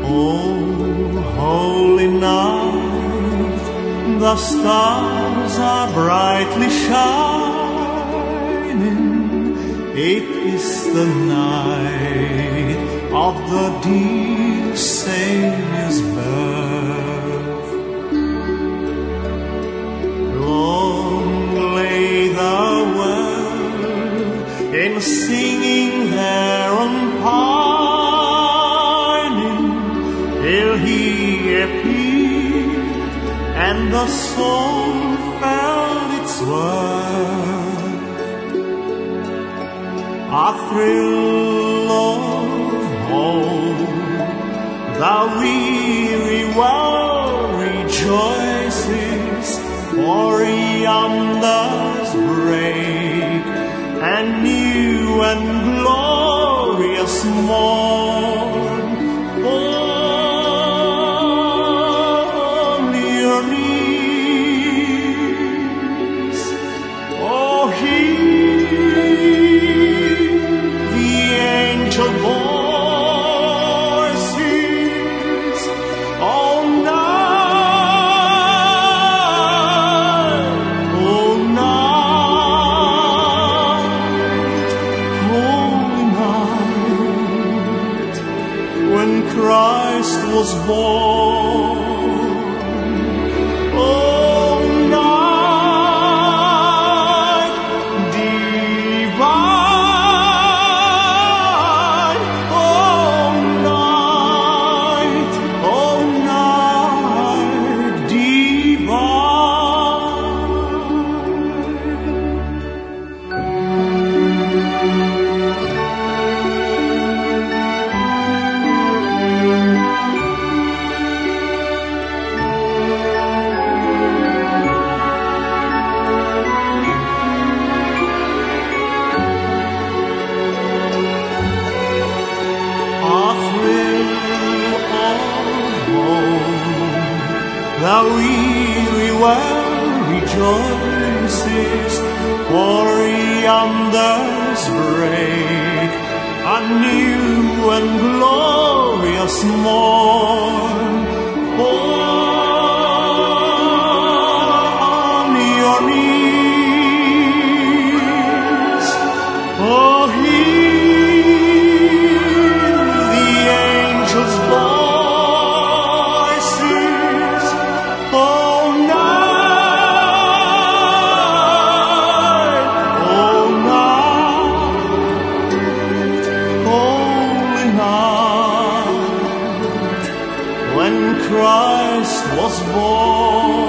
Oh, holy night, the stars are brightly shining. It is the night of the dear Savior's birth. Long lay the world in singing there and pining, till he appeared and the soul felt its worth. A thrill of hope, the weary world rejoices, for yonder's break and new and glorious morn. On your knees, oh, hear the angel voices. Oh, night, holy night, when Christ was born. Oh, night divine. Oh, night the weary world rejoices, for yonder's break a new and glorious morn. On your knees, oh, hear the angels' voices. Oh, night, holy night, when Christ was born.